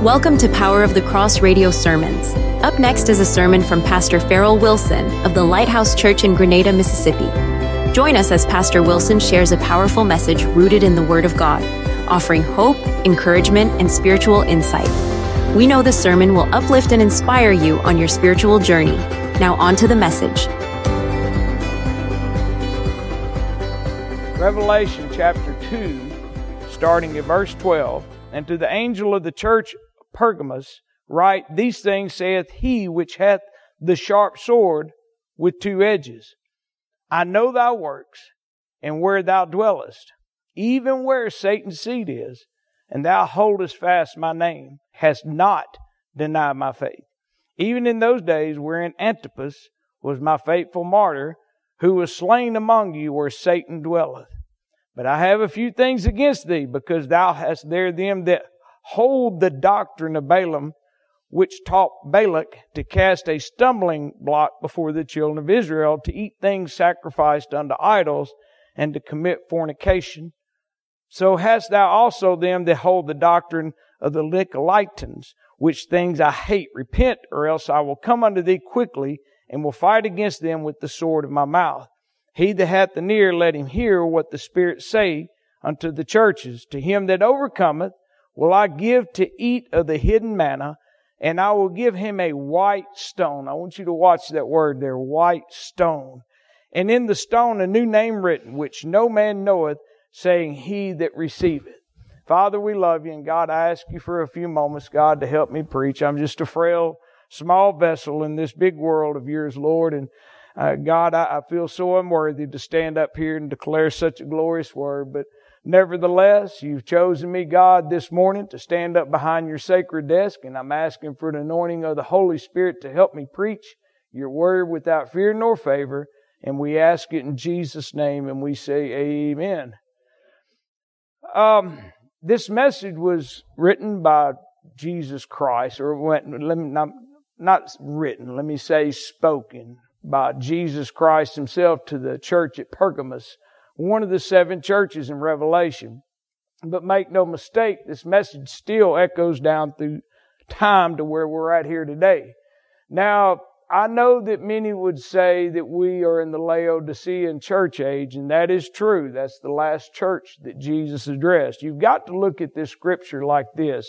Welcome to Power of the Cross Radio Sermons. Up next is a sermon from Pastor Farrell Wilson of the Lighthouse Church in Grenada, Mississippi. Join us as Pastor Wilson shares a powerful message rooted in the Word of God, offering hope, encouragement, and spiritual insight. We know this sermon will uplift and inspire you on your spiritual journey. Now on to the message. Revelation chapter 2, starting at verse 12. And to the angel of the church of Pergamos write, These things saith he which hath the sharp sword with two edges. I know thy works, and where thou dwellest, even where Satan's seat is, and thou holdest fast my name, hast not denied my faith. Even in those days wherein Antipas was my faithful martyr, who was slain among you where Satan dwelleth. But I have a few things against thee, because thou hast there them that hold the doctrine of Balaam, which taught Balak to cast a stumbling block before the children of Israel, to eat things sacrificed unto idols, and to commit fornication. So hast thou also them that hold the doctrine of the Nicolaitans, which things I hate. Repent, or else I will come unto thee quickly, and will fight against them with the sword of my mouth. He that hath an ear, let him hear what the Spirit say unto the churches. To him that overcometh will I give to eat of the hidden manna, and I will give him a white stone. I want you to watch that word there, white stone. And in the stone a new name written, which no man knoweth, saying, He that receiveth. Father, we love you, and God, I ask you for a few moments, God, to help me preach. I'm just a frail, small vessel in this big world of yours, Lord, and God, I feel so unworthy to stand up here and declare such a glorious word, but nevertheless, you've chosen me, God, this morning to stand up behind your sacred desk, and I'm asking for the anointing of the Holy Spirit to help me preach your word without fear nor favor, and we ask it in Jesus' name, and we say amen. This message was written by Jesus Christ, or not written, let me say spoken by Jesus Christ himself to the church at Pergamos, one of the 7 churches in Revelation. But make no mistake, this message still echoes down through time to where we're at here today. Now, I know that many would say that we are in the Laodicean church age, and that is true. That's the last church that Jesus addressed. You've got to look at this scripture like this.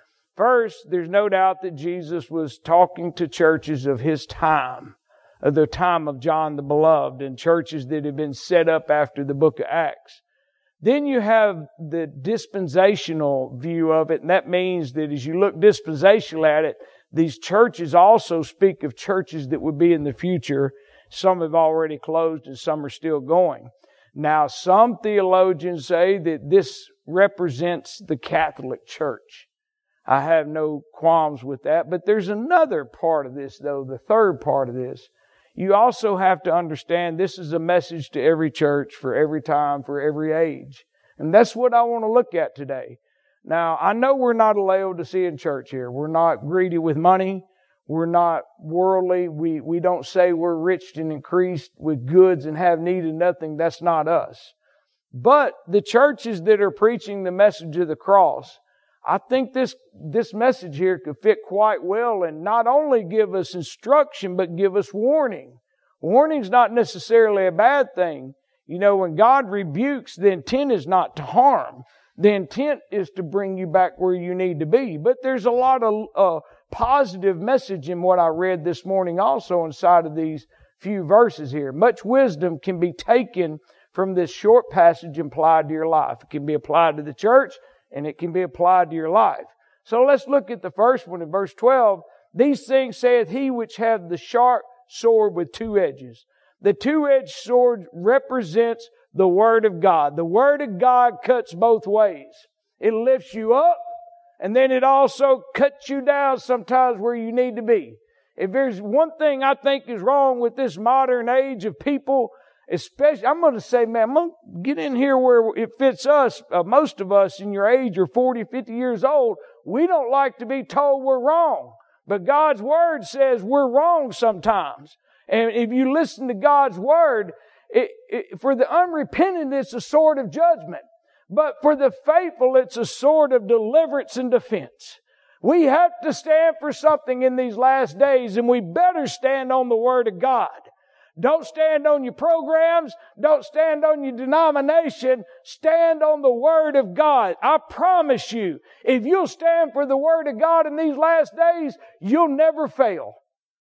First, there's no doubt that Jesus was talking to churches of his time, of the time of John the Beloved, and churches that had been set up after the book of Acts. Then you have the dispensational view of it, and that means that as you look dispensationally at it, these churches also speak of churches that would be in the future. Some have already closed and some are still going. Now, some theologians say that this represents the Catholic Church. I have no qualms with that, but there's another part of this, though, the third part of this. You also have to understand this is a message to every church, for every time, for every age. And that's what I want to look at today. Now, I know we're not a Laodicean church here. We're not greedy with money. We're not worldly. We don't say we're rich and increased with goods and have need of nothing. That's not us. But the churches that are preaching the message of the cross, I think this message here could fit quite well and not only give us instruction, but give us warning. Warning's not necessarily a bad thing. You know, when God rebukes, the intent is not to harm. The intent is to bring you back where you need to be. But there's a lot of positive message in what I read this morning also inside of these few verses here. Much wisdom can be taken from this short passage and applied to your life. It can be applied to the church, and it can be applied to your life. So let's look at the first one in verse 12. These things saith he which hath the sharp sword with two edges. The two-edged sword represents the Word of God. The Word of God cuts both ways. It lifts you up, and then it also cuts you down sometimes where you need to be. If there's one thing I think is wrong with this modern age of people, especially, I'm going to say, man, I'm going to get in here where it fits us. Most of us in your age are 40, 50 years old. We don't like to be told we're wrong. But God's Word says we're wrong sometimes. And if you listen to God's Word, for the unrepentant, it's a sword of judgment. But for the faithful, it's a sword of deliverance and defense. We have to stand for something in these last days, and we better stand on the Word of God. Don't stand on your programs. Don't stand on your denomination. Stand on the Word of God. I promise you, if you'll stand for the Word of God in these last days, you'll never fail.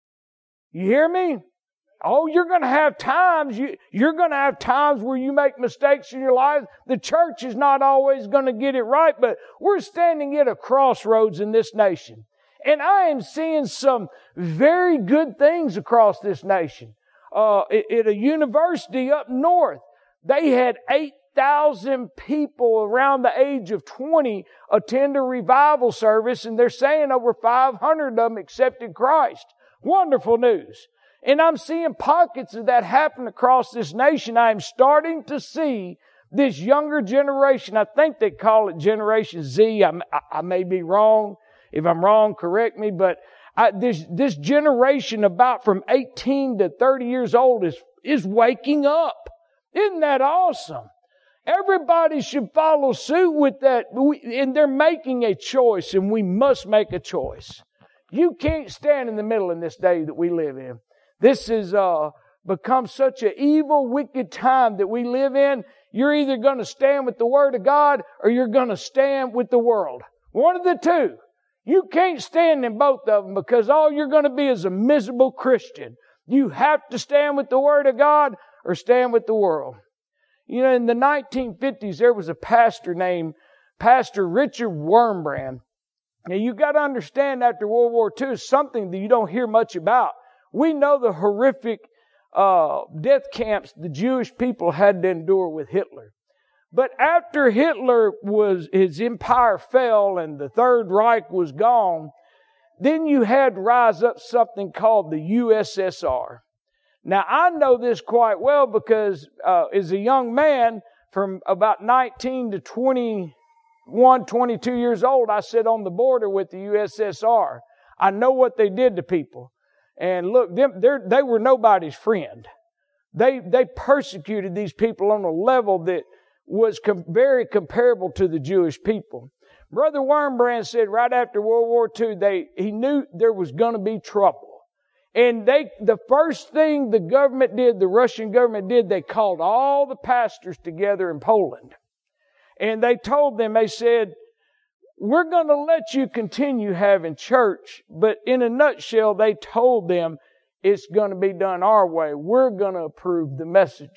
You hear me? Oh, you're going to have times. You're going to have times where you make mistakes in your life. The church is not always going to get it right, but we're standing at a crossroads in this nation. And I am seeing some very good things across this nation. At a university up north, they had 8,000 people around the age of 20 attend a revival service, and they're saying over 500 of them accepted Christ. Wonderful news. And I'm seeing pockets of that happen across this nation. I'm starting to see this younger generation. I think they call it Generation Z. I may be wrong. If I'm wrong, correct me. But this generation about from 18 to 30 years old is waking up. Isn't that awesome? Everybody should follow suit with that. And they're making a choice, and we must make a choice. You can't stand in the middle in this day that we live in. This has become such an evil, wicked time that we live in. You're either going to stand with the Word of God or you're going to stand with the world. One of the two. You can't stand in both of them because all you're going to be is a miserable Christian. You have to stand with the Word of God or stand with the world. You know, in the 1950s, there was a pastor named Pastor Richard Wurmbrand. Now, you got to understand after World War II is something that you don't hear much about. We know the horrific death camps the Jewish people had to endure with Hitler. But after his empire fell and the Third Reich was gone, then you had to rise up something called the USSR. Now, I know this quite well because as a young man from about 19 to 21, 22 years old, I sat on the border with the USSR. I know what they did to people. And look, they were nobody's friend. They persecuted these people on a level that was very comparable to the Jewish people. Brother Wurmbrand said right after World War II, he knew there was going to be trouble. And the first thing the Russian government did, they called all the pastors together in Poland. And they told them, they said, we're going to let you continue having church, but in a nutshell, they told them it's going to be done our way. We're going to approve the messages.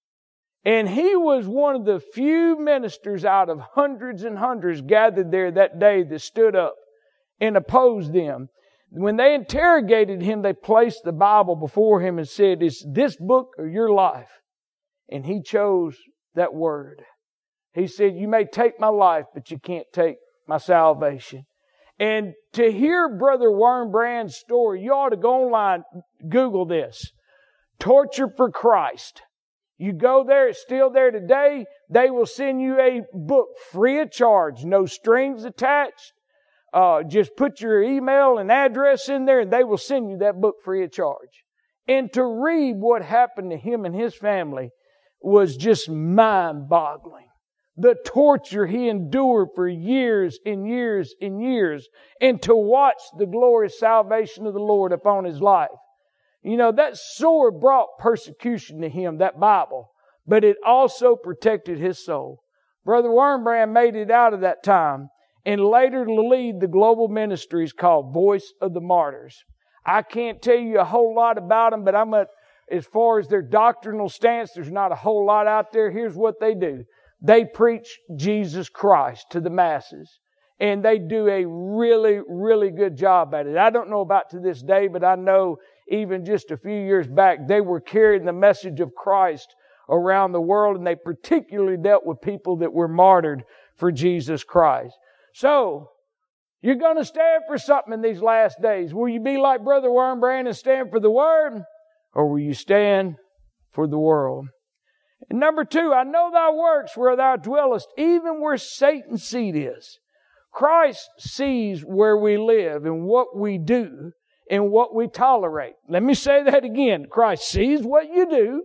And he was one of the few ministers out of hundreds and hundreds gathered there that day that stood up and opposed them. When they interrogated him, they placed the Bible before him and said, "Is this book or your life?" And he chose that word. He said, "You may take my life, but you can't take my salvation." And to hear Brother Wurmbrand's story, you ought to go online, Google this. Torture for Christ. You go there, it's still there today. They will send you a book free of charge, no strings attached. Just put your email and address in there and they will send you that book free of charge. And to read what happened to him and his family was just mind-boggling. The torture he endured for years and years and years, and to watch the glorious salvation of the Lord upon his life. You know, that sword brought persecution to him, that Bible, but it also protected his soul. Brother Wurmbrand made it out of that time and later to lead the global ministries called Voice of the Martyrs. I can't tell you a whole lot about them, but as far as their doctrinal stance, there's not a whole lot out there. Here's what they do. They preach Jesus Christ to the masses. And they do a really, really good job at it. I don't know about to this day, but I know even just a few years back, they were carrying the message of Christ around the world, and they particularly dealt with people that were martyred for Jesus Christ. So, you're going to stand for something in these last days. Will you be like Brother Wurmbrand and stand for the Word? Or will you stand for the world? And number 2, I know thy works where thou dwellest, even where Satan's seat is. Christ sees where we live and what we do and what we tolerate. Let me say that again. Christ sees what you do.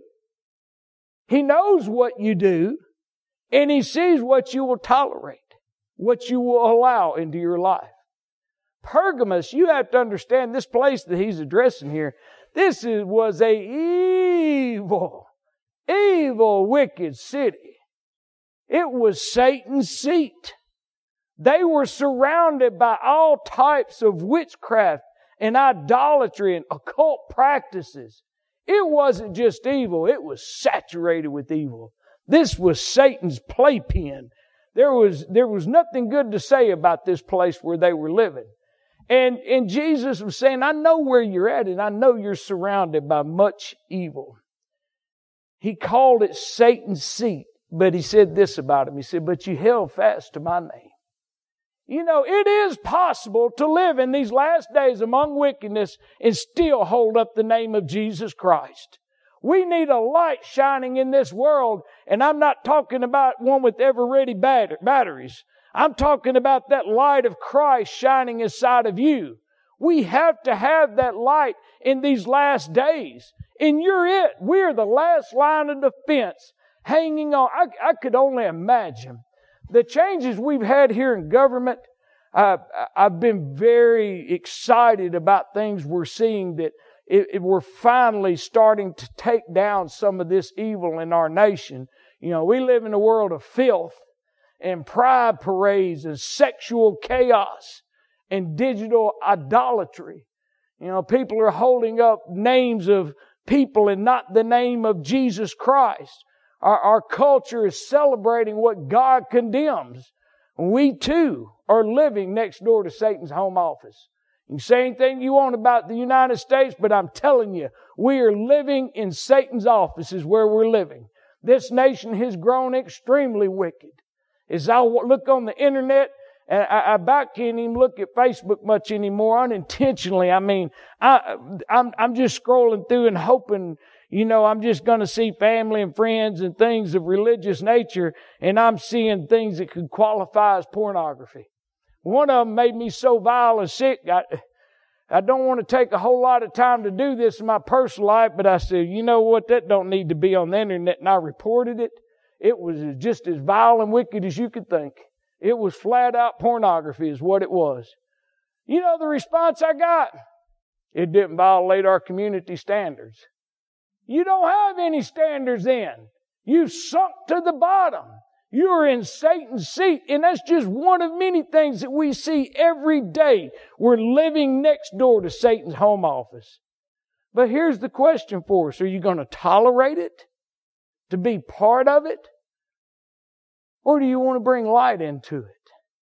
He knows what you do. And He sees what you will tolerate, what you will allow into your life. Pergamos, you have to understand this place that he's addressing here. Was a evil, wicked city. It was Satan's seat. They were surrounded by all types of witchcraft and idolatry and occult practices. It wasn't just evil, it was saturated with evil. This was Satan's playpen. There was nothing good to say about this place where they were living. And Jesus was saying, I know where you're at, and I know you're surrounded by much evil. He called it Satan's seat, but he said this about him. He said, but you held fast to my name. You know, it is possible to live in these last days among wickedness and still hold up the name of Jesus Christ. We need a light shining in this world, and I'm not talking about one with ever-ready batteries. I'm talking about that light of Christ shining inside of you. We have to have that light in these last days. And you're it. We're the last line of defense hanging on. I could only imagine the changes we've had here in government. I've been very excited about things we're seeing that we're finally starting to take down some of this evil in our nation. You know, we live in a world of filth and pride parades and sexual chaos and digital idolatry. You know, people are holding up names of people and not the name of Jesus Christ. Our culture is celebrating what God condemns. We too are living next door to Satan's home office. You can say anything you want about the United States, but I'm telling you, we are living in Satan's office is where we're living. This nation has grown extremely wicked. As I look on the internet, and I about can't even look at Facebook much anymore unintentionally. I mean, I'm just scrolling through and hoping, you know, I'm just going to see family and friends and things of religious nature, and I'm seeing things that could qualify as pornography. One of them made me so vile and sick. I don't want to take a whole lot of time to do this in my personal life, but I said, you know what, that don't need to be on the internet, and I reported it. It was just as vile and wicked as you could think. It was flat out pornography is what it was. You know the response I got? It didn't violate our community standards. You don't have any standards then. You've sunk to the bottom. You're in Satan's seat, and that's just one of many things that we see every day. We're living next door to Satan's home office. But here's the question for us. Are you going to tolerate it? To be part of it? Or do you want to bring light into it?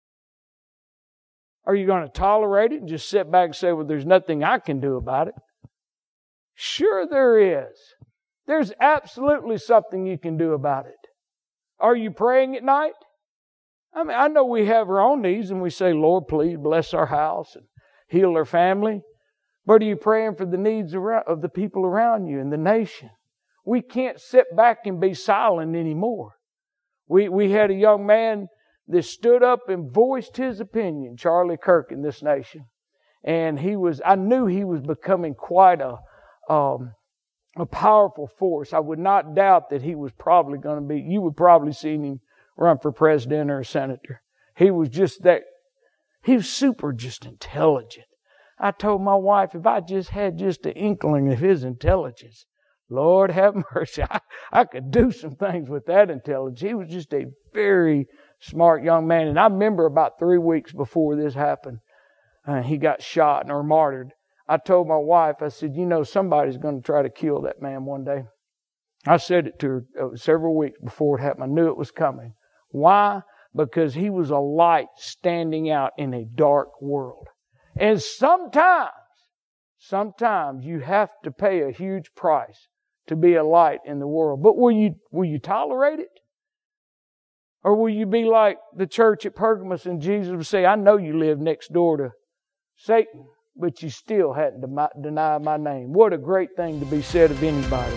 Are you going to tolerate it and just sit back and say, well, there's nothing I can do about it? Sure there is. There's absolutely something you can do about it. Are you praying at night? I mean, I know we have our own needs and we say, Lord, please bless our house and heal our family. But are you praying for the needs of the people around you and the nation? We can't sit back and be silent anymore. We had a young man that stood up and voiced his opinion, Charlie Kirk, in this nation. And I knew he was becoming quite a powerful force. I would not doubt that he was probably going to be, you would probably see him run for president or a senator. He was super just intelligent. I told my wife, if I just had just an inkling of his intelligence, Lord have mercy, I could do some things with that intelligence. He was just a very smart young man. And I remember about 3 weeks before this happened, he got shot or martyred. I told my wife, I said, you know, somebody's going to try to kill that man one day. I said it to her several weeks before it happened. I knew it was coming. Why? Because he was a light standing out in a dark world. And sometimes you have to pay a huge price to be a light in the world. But will you tolerate it? Or will you be like the church at Pergamos and Jesus will say, I know you live next door to Satan, but you still hadn't denied my name. What a great thing to be said of anybody.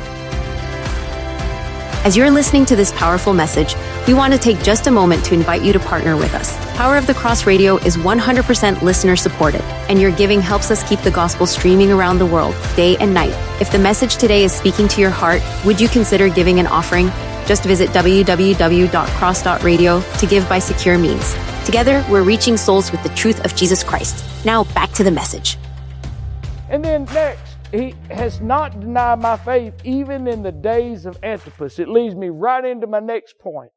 As you're listening to this powerful message, we want to take just a moment to invite you to partner with us. Power of the Cross Radio is 100% listener supported, and your giving helps us keep the gospel streaming around the world, day and night. If the message today is speaking to your heart, would you consider giving an offering? Just visit www.cross.radio to give by secure means. Together, we're reaching souls with the truth of Jesus Christ. Now, back to the message. And then next, he has not denied my faith even in the days of Antipas. It leads me right into my next point.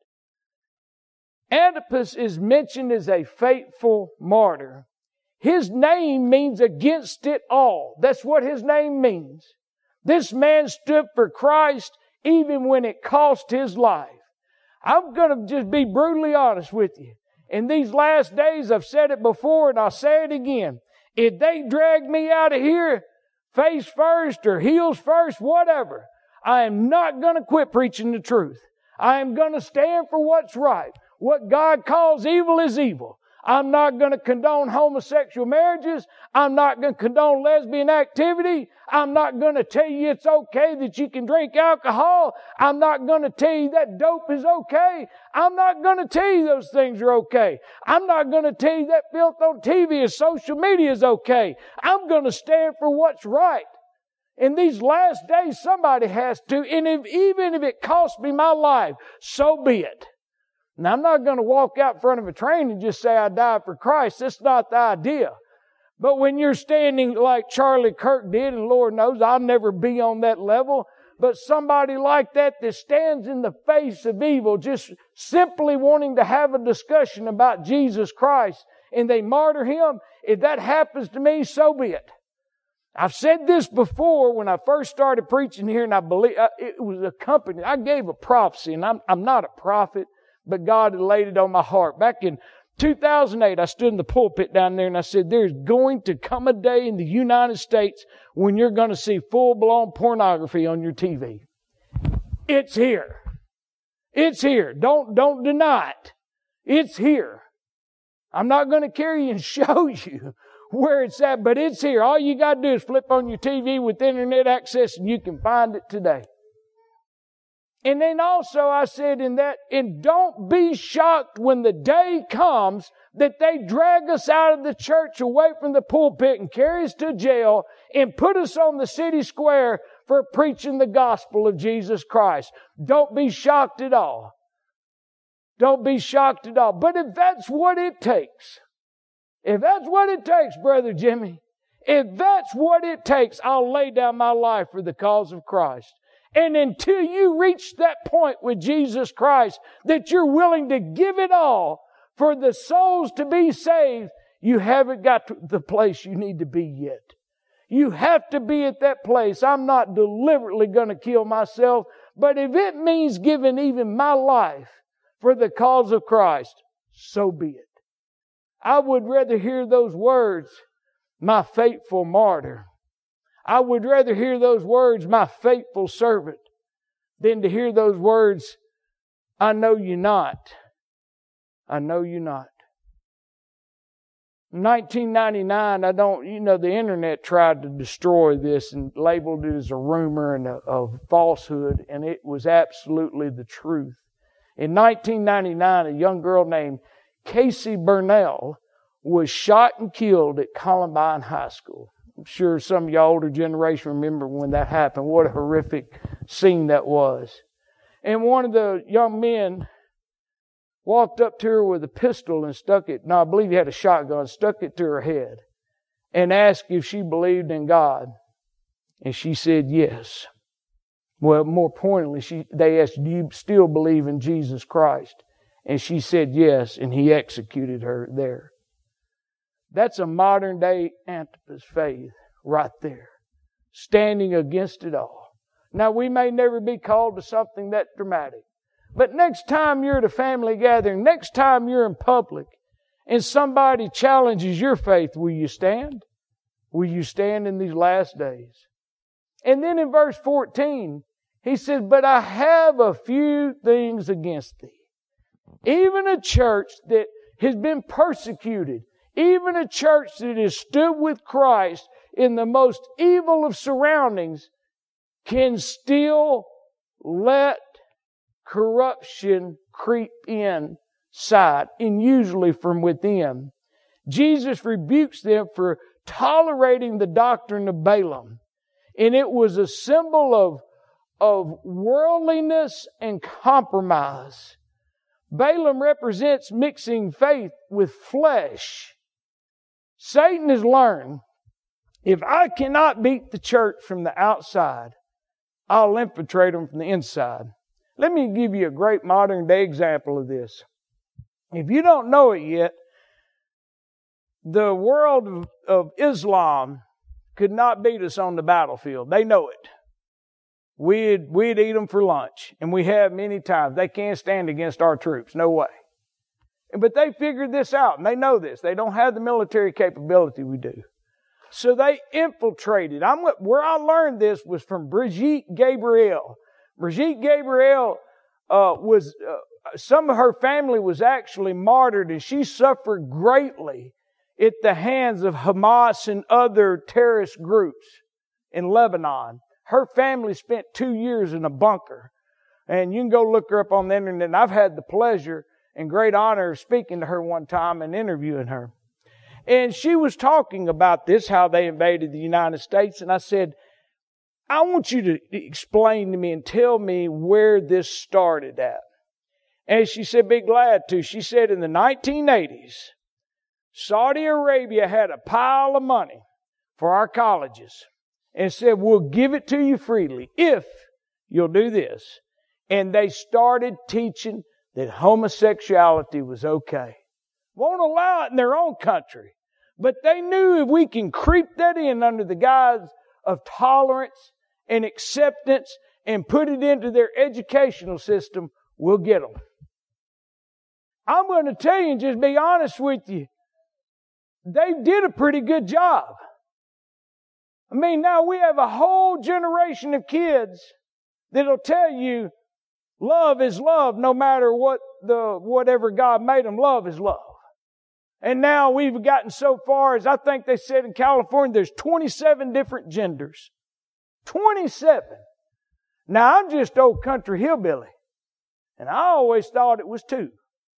Antipas is mentioned as a faithful martyr. His name means against it all. That's what his name means. This man stood for Christ even when it cost his life. I'm going to just be brutally honest with you. In these last days, I've said it before and I'll say it again. If they drag me out of here, face first or heels first, whatever, I am not going to quit preaching the truth. I am going to stand for what's right. What God calls evil is evil. I'm not going to condone homosexual marriages. I'm not going to condone lesbian activity. I'm not going to tell you it's okay that you can drink alcohol. I'm not going to tell you that dope is okay. I'm not going to tell you those things are okay. I'm not going to tell you that filth on TV or social media is okay. I'm going to stand for what's right. In these last days, somebody has to, and even if it costs me my life, so be it. Now, I'm not going to walk out in front of a train and just say I died for Christ. That's not the idea. But when you're standing like Charlie Kirk did, and Lord knows I'll never be on that level, but somebody like that stands in the face of evil, just simply wanting to have a discussion about Jesus Christ, and they martyr him, if that happens to me, so be it. I've said this before when I first started preaching here, and I believe it was accompanied. I gave a prophecy, and I'm not a prophet, but God had laid it on my heart. Back in 2008, I stood in the pulpit down there and I said, there's going to come a day in the United States when you're going to see full-blown pornography on your TV. It's here. It's here. Don't deny it. It's here. I'm not going to carry you and show you where it's at, but it's here. All you got to do is flip on your TV with internet access and you can find it today. And then also I said and don't be shocked when the day comes that they drag us out of the church away from the pulpit and carry us to jail and put us on the city square for preaching the gospel of Jesus Christ. Don't be shocked at all. Don't be shocked at all. But if that's what it takes, Brother Jimmy, if that's what it takes, I'll lay down my life for the cause of Christ. And until you reach that point with Jesus Christ, that you're willing to give it all for the souls to be saved, you haven't got to the place you need to be yet. You have to be at that place. I'm not deliberately going to kill myself, but if it means giving even my life for the cause of Christ, so be it. I would rather hear those words, my faithful martyr. I would rather hear those words, my faithful servant, than to hear those words, I know you not. I know you not. In 1999, the internet tried to destroy this and labeled it as a rumor and a falsehood, and it was absolutely the truth. In 1999, a young girl named Casey Burnell was shot and killed at Columbine High School. I'm sure some of y'all older generation remember when that happened. What a horrific scene that was. And one of the young men walked up to her with a pistol and I believe he had a shotgun, stuck it to her head and asked if she believed in God. And she said yes. Well, more pointedly, they asked, do you still believe in Jesus Christ? And she said yes, and he executed her there. That's a modern day Antipas faith right there. Standing against it all. Now we may never be called to something that dramatic. But next time you're at a family gathering, next time you're in public, and somebody challenges your faith, will you stand? Will you stand in these last days? And then in verse 14, he says, but I have a few things against thee. Even a church that has been persecuted, even a church that has stood with Christ in the most evil of surroundings, can still let corruption creep inside, and usually from within. Jesus rebukes them for tolerating the doctrine of Balaam. And it was a symbol of worldliness and compromise. Balaam represents mixing faith with flesh. Satan has learned, if I cannot beat the church from the outside, I'll infiltrate them from the inside. Let me give you a great modern day example of this. If you don't know it yet, the world of Islam could not beat us on the battlefield. They know it. We'd eat them for lunch, and we have many times. They can't stand against our troops. No way. But they figured this out, and they know this. They don't have the military capability we do. So they infiltrated. Where I learned this was from Brigitte Gabriel. Brigitte Gabriel some of her family was actually martyred, and she suffered greatly at the hands of Hamas and other terrorist groups in Lebanon. Her family spent 2 years in a bunker. And you can go look her up on the internet. And I've had the pleasure and great honor of speaking to her one time and interviewing her. And she was talking about this, how they invaded the United States. And I said, I want you to explain to me and tell me where this started at. And she said, be glad to. She said in the 1980s, Saudi Arabia had a pile of money for our colleges and said, we'll give it to you freely if you'll do this. And they started teaching that homosexuality was okay. Won't allow it in their own country. But they knew if we can creep that in under the guise of tolerance and acceptance and put it into their educational system, we'll get them. I'm going to tell you and just be honest with you, they did a pretty good job. I mean, now we have a whole generation of kids that'll tell you love is love no matter whatever God made them, love is love. And now we've gotten so far as I think they said in California, there's 27 different genders. 27. Now I'm just old country hillbilly. And I always thought it was 2.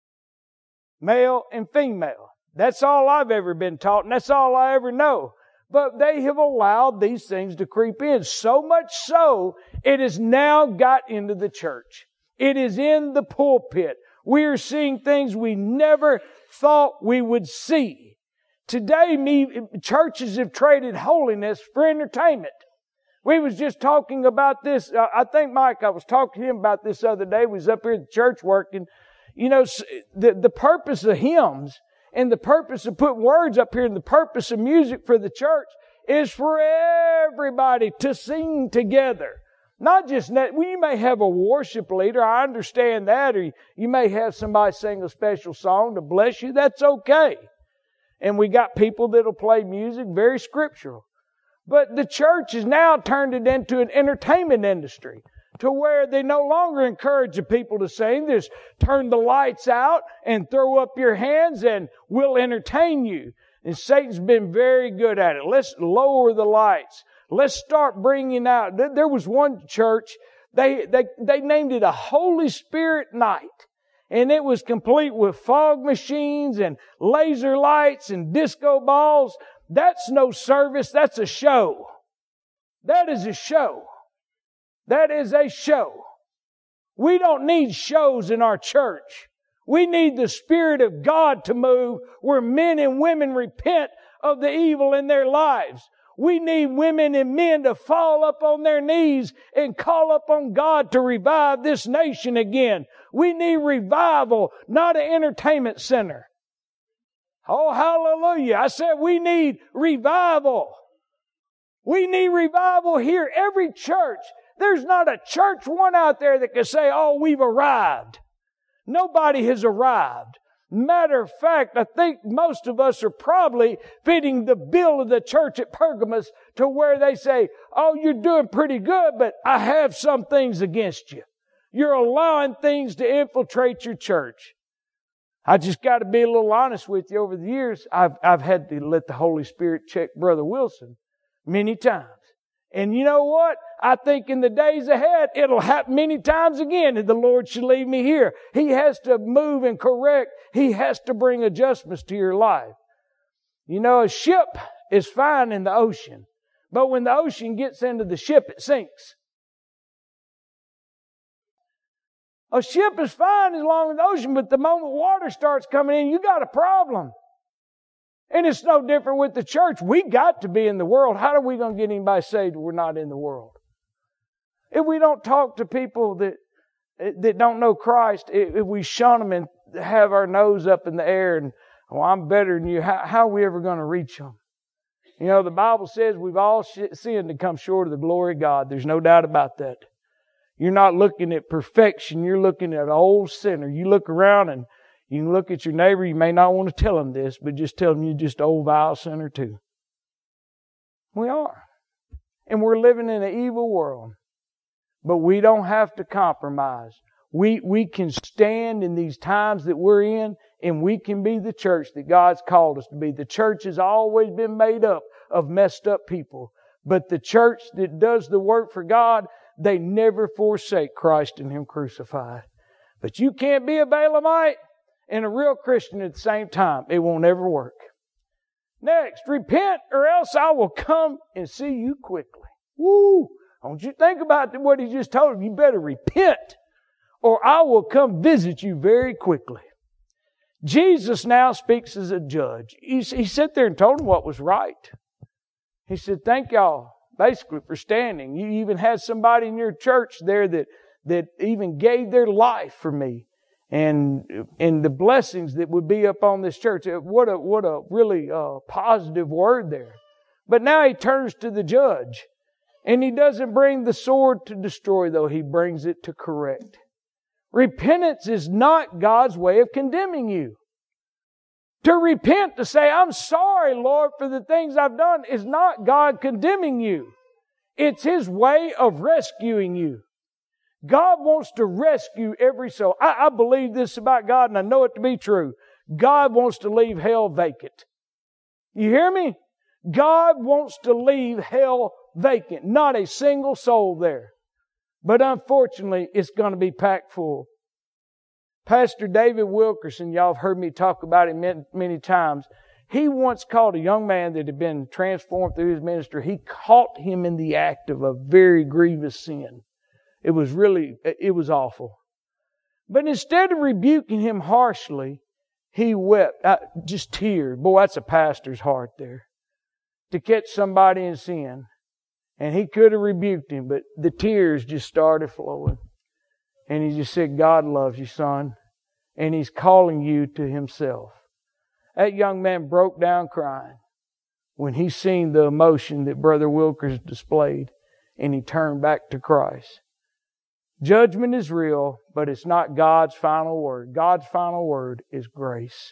Male and female. That's all I've ever been taught, and that's all I ever know. But they have allowed these things to creep in. So much so, it has now got into the church. It is in the pulpit. We are seeing things we never thought we would see. Today, churches have traded holiness for entertainment. We was just talking about this. I think, Mike, I was talking to him about this the other day. We was up here at the church working. You know, the purpose of hymns and the purpose of putting words up here and the purpose of music for the church is for everybody to sing together. Not just that. Well, you may have a worship leader. I understand that. Or you may have somebody sing a special song to bless you. That's okay. And we got people that'll play music, very scriptural. But the church has now turned it into an entertainment industry to where they no longer encourage the people to sing. Just turn the lights out and throw up your hands and we'll entertain you. And Satan's been very good at it. Let's lower the lights. Let's start bringing out. There was one church, they named it a Holy Spirit night. And it was complete with fog machines and laser lights and disco balls. That's no service. That's a show. That is a show. That is a show. We don't need shows in our church. We need the Spirit of God to move where men and women repent of the evil in their lives. We need women and men to fall up on their knees and call up on God to revive this nation again. We need revival, not an entertainment center. Oh, hallelujah. I said we need revival. We need revival here. Every church. There's not a church one out there that can say, oh, we've arrived. Nobody has arrived. Matter of fact, I think most of us are probably fitting the bill of the church at Pergamos to where they say, oh, you're doing pretty good, but I have some things against you. You're allowing things to infiltrate your church. I just got to be a little honest with you. Over the years, I've had to let the Holy Spirit check Brother Wilson many times. And you know what? I think in the days ahead, it'll happen many times again if the Lord should leave me here. He has to move and correct. He has to bring adjustments to your life. You know, a ship is fine in the ocean, but when the ocean gets into the ship, it sinks. A ship is fine as long as the ocean, but the moment water starts coming in, you got a problem. And it's no different with the church. We got to be in the world. How are we going to get anybody saved if we're not in the world? If we don't talk to people that don't know Christ, if we shun them and have our nose up in the air and, oh, I'm better than you, how are we ever going to reach them? You know, the Bible says we've all sinned and come short of the glory of God. There's no doubt about that. You're not looking at perfection. You're looking at an old sinner. You look around and you can look at your neighbor. You may not want to tell them this, but just tell them you're just an old vile sinner too. We are. And we're living in an evil world. But we don't have to compromise. We can stand in these times that we're in, and we can be the church that God's called us to be. The church has always been made up of messed up people. But the church that does the work for God, they never forsake Christ and Him crucified. But you can't be a Balaamite and a real Christian at the same time. It won't ever work. Next, repent or else I will come and see you quickly. Woo! Don't you think about what He just told you. You better repent or I will come visit you very quickly. Jesus now speaks as a judge. He sat there and told them what was right. He said, thank y'all, basically, for standing. You even had somebody in your church there that even gave their life for me. And the blessings that would be upon this church. What a really positive word there. But now He turns to the judge. And He doesn't bring the sword to destroy, though. He brings it to correct. Repentance is not God's way of condemning you. To repent, to say, I'm sorry, Lord, for the things I've done, is not God condemning you. It's His way of rescuing you. God wants to rescue every soul. I believe this about God, and I know it to be true. God wants to leave hell vacant. You hear me? God wants to leave hell vacant. Not a single soul there. But unfortunately, it's going to be packed full. Pastor David Wilkerson, y'all have heard me talk about him many times. He once caught a young man that had been transformed through his ministry. He caught him in the act of a very grievous sin. It was awful. But instead of rebuking him harshly, he wept. Just tears. Boy, that's a pastor's heart there. To catch somebody in sin. And he could have rebuked him, but the tears just started flowing. And he just said, God loves you, son. And He's calling you to Himself. That young man broke down crying when he seen the emotion that Brother Wilkers displayed. And he turned back to Christ. Judgment is real, but it's not God's final word. God's final word is grace.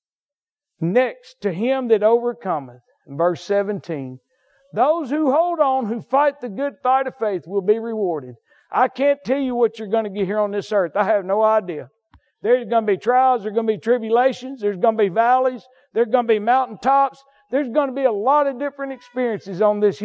Next, to him that overcometh, in verse 17, those who hold on, who fight the good fight of faith, will be rewarded. I can't tell you what you're going to get here on this earth. I have no idea. There's going to be trials. There's going to be tribulations. There's going to be valleys. There's going to be mountaintops. There's going to be a lot of different experiences on this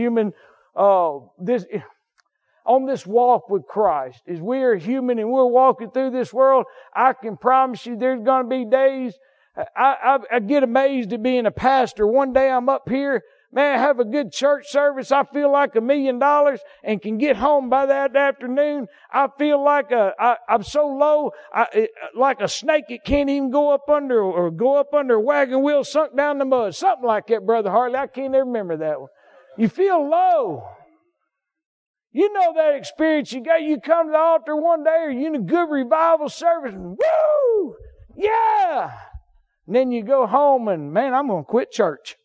on this walk with Christ. As we are human and we're walking through this world, I can promise you there's going to be days. I get amazed at being a pastor. One day I'm up here, man, I have a good church service. I feel like $1 million and can get home by that afternoon. I feel like I'm so low, like a snake that can't even go up under a wagon wheel sunk down the mud. Something like that, Brother Hartley. I can't ever remember that one. You feel low. You know that experience you got. You come to the altar one day or you in a good revival service and woo! Yeah! And then you go home and, man, I'm going to quit church.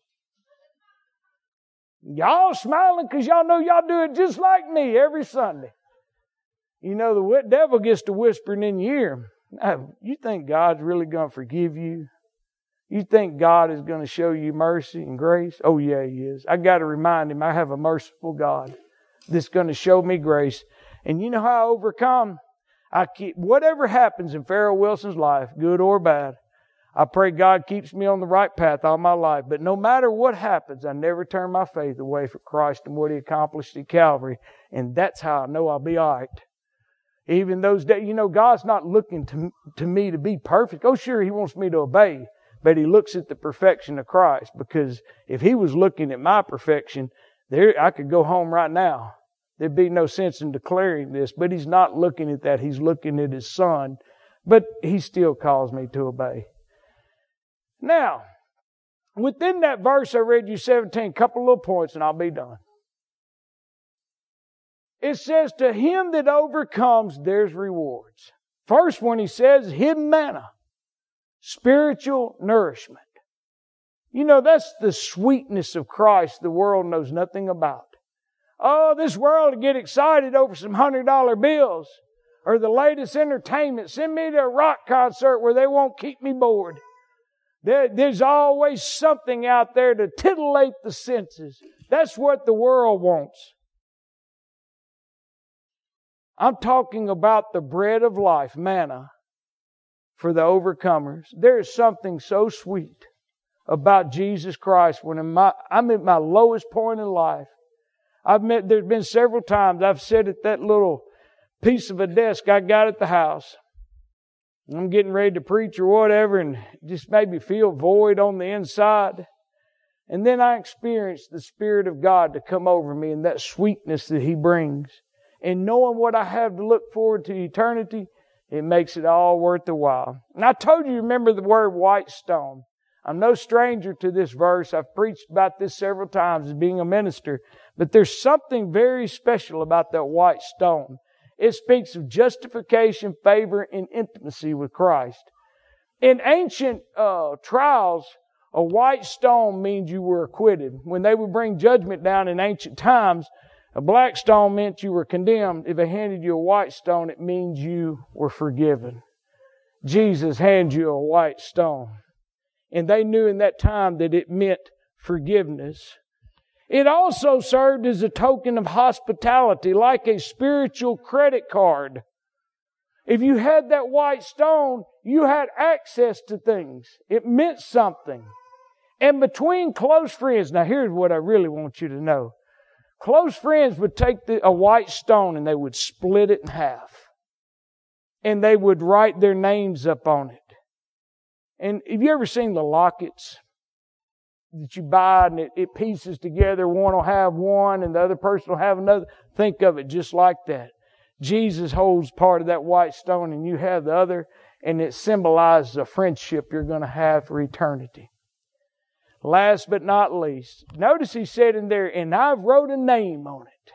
Y'all smiling because y'all know y'all do it just like me every Sunday. You know, the devil gets to whispering in your ear. Now, you think God's really going to forgive you? You think God is going to show you mercy and grace? Oh, yeah, He is. I got to remind Him I have a merciful God that's going to show me grace. And you know how I overcome? Whatever happens in Farrell Wilson's life, good or bad, I pray God keeps me on the right path all my life. But no matter what happens, I never turn my faith away from Christ and what He accomplished at Calvary. And that's how I know I'll be all right. Even those days, you know, God's not looking to me to be perfect. Oh, sure, He wants me to obey. But He looks at the perfection of Christ. Because if He was looking at my perfection, I could go home right now. there'd be no sense in declaring this. But He's not looking at that. He's looking at His Son. But He still calls me to obey. Now, within that verse I read you 17, a couple little points and I'll be done. It says, to him that overcomes, there's rewards. First one, He says, hidden manna. Spiritual nourishment. You know, that's the sweetness of Christ the world knows nothing about. Oh, this world will get excited over some $100 bills or the latest entertainment. Send me to a rock concert where they won't keep me bored. There's always something out there to titillate the senses. That's what the world wants. I'm talking about the bread of life, manna, for the overcomers. There is something so sweet about Jesus Christ when I'm at my lowest point in life. There's been several times I've sat at that little piece of a desk I got at the house. I'm getting ready to preach or whatever, and just made me feel void on the inside. And then I experienced the Spirit of God to come over me and that sweetness that He brings. And knowing what I have to look forward to eternity, it makes it all worth the while. And I told you, remember the word white stone. I'm no stranger to this verse. I've preached about this several times as being a minister. But there's something very special about that white stone. It speaks of justification, favor, and intimacy with Christ. In ancient trials, a white stone means you were acquitted. When they would bring judgment down in ancient times, a black stone meant you were condemned. If they handed you a white stone, it means you were forgiven. Jesus hands you a white stone. And they knew in that time that it meant forgiveness. It also served as a token of hospitality, like a spiritual credit card. If you had that white stone, you had access to things. It meant something. And between close friends, now here's what I really want you to know. Close friends would take a white stone and they would split it in half. And they would write their names up on it. And have you ever seen the lockets that you buy and it pieces together? One will have one and the other person will have another. Think of it just like that. Jesus holds part of that white stone and you have the other, and it symbolizes a friendship you're going to have for eternity. Last but not least, notice He said in there, and I've wrote a name on it.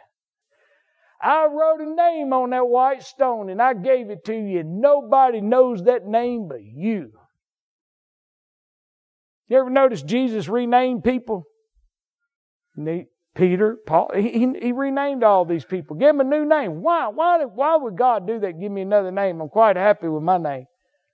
I wrote a name on that white stone and I gave it to you. Nobody knows that name but you. You ever notice Jesus renamed people? Peter, Paul, he renamed all these people. Gave them a new name. Why? Why would God do that? Give me another name. I'm quite happy with my name.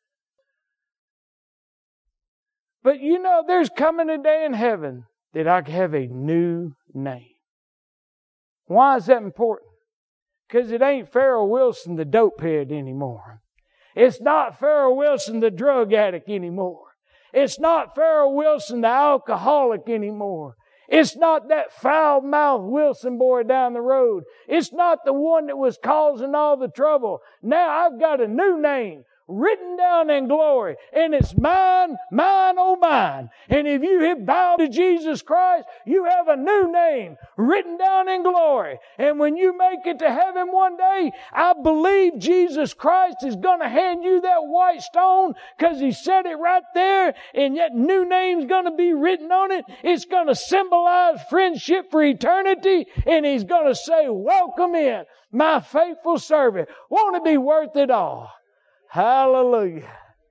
But you know, there's coming a day in heaven that I have a new name. Why is that important? Because it ain't Pharaoh Wilson the dope head anymore. It's not Pharaoh Wilson the drug addict anymore. It's not Pharaoh Wilson the alcoholic anymore. It's not that foul-mouthed Wilson boy down the road. It's not the one that was causing all the trouble. Now I've got a new name written down in glory. And it's mine, mine, oh mine. And if you have bowed to Jesus Christ, you have a new name written down in glory. And when you make it to heaven one day, I believe Jesus Christ is going to hand you that white stone because He said it right there. And that new name's going to be written on it. It's going to symbolize friendship for eternity. And He's going to say, welcome in, my faithful servant. Won't it be worth it all? Hallelujah.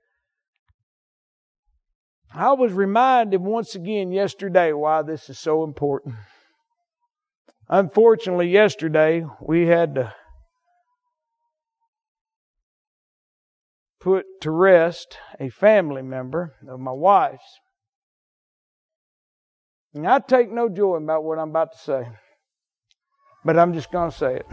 I was reminded once again yesterday why this is so important. Unfortunately, yesterday we had to put to rest a family member of my wife's. And I take no joy about what I'm about to say, but I'm just going to say it.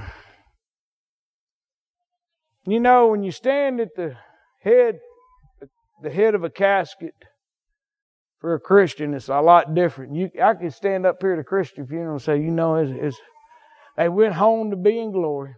You know, when you stand at the head of a casket for a Christian, it's a lot different. I can stand up here at a Christian funeral and say, you know, they went home to be in glory.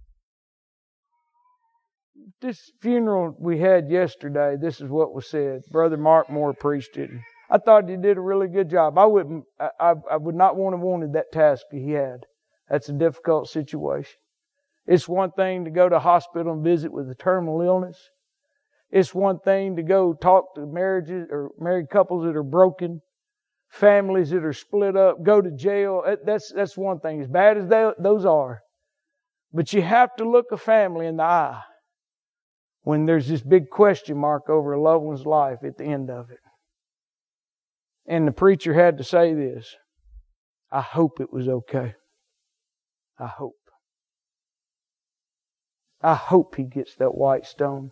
This funeral we had yesterday, this is what was said. Brother Mark Moore preached it. I thought he did a really good job. I would not want to wanted that task he had. That's a difficult situation. It's one thing to go to a hospital and visit with a terminal illness. It's one thing to go talk to marriages or married couples that are broken, families that are split up, go to jail. That's one thing, as bad as those are. But you have to look a family in the eye when there's this big question mark over a loved one's life at the end of it. And the preacher had to say this, I hope it was okay. I hope. I hope he gets that white stone.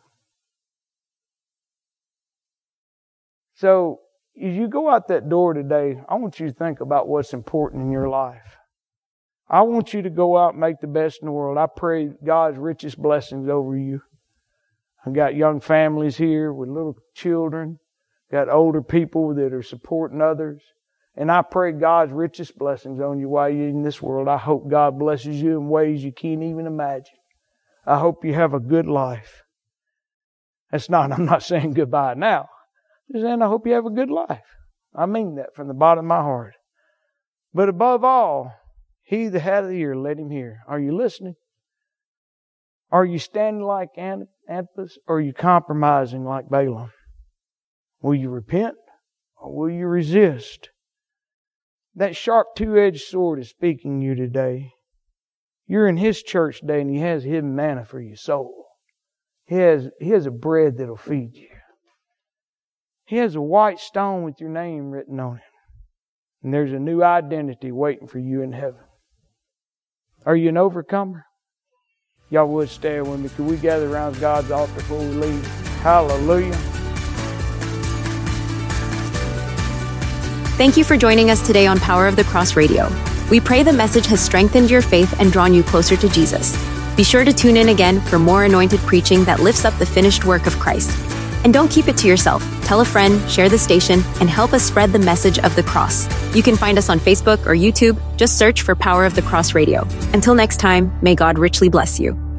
So, as you go out that door today, I want you to think about what's important in your life. I want you to go out and make the best in the world. I pray God's richest blessings over you. I've got young families here with little children, got older people that are supporting others. And I pray God's richest blessings on you while you're in this world. I hope God blesses you in ways you can't even imagine. I hope you have a good life. I'm not saying goodbye now. I'm saying I hope you have a good life. I mean that from the bottom of my heart. But above all, he that hath an ear, let him hear. Are you listening? Are you standing like Antipas, or are you compromising like Balaam? Will you repent, or will you resist? That sharp two-edged sword is speaking to you today. You're in His church today, and He has hidden manna for your soul. He has a bread that'll feed you. He has a white stone with your name written on it. And there's a new identity waiting for you in heaven. Are you an overcomer? Y'all would stand with me. Could we gather around God's altar before we leave? Hallelujah. Thank you for joining us today on Power of the Cross Radio. We pray the message has strengthened your faith and drawn you closer to Jesus. Be sure to tune in again for more anointed preaching that lifts up the finished work of Christ. And don't keep it to yourself. Tell a friend, share the station, and help us spread the message of the cross. You can find us on Facebook or YouTube. Just search for Power of the Cross Radio. Until next time, may God richly bless you.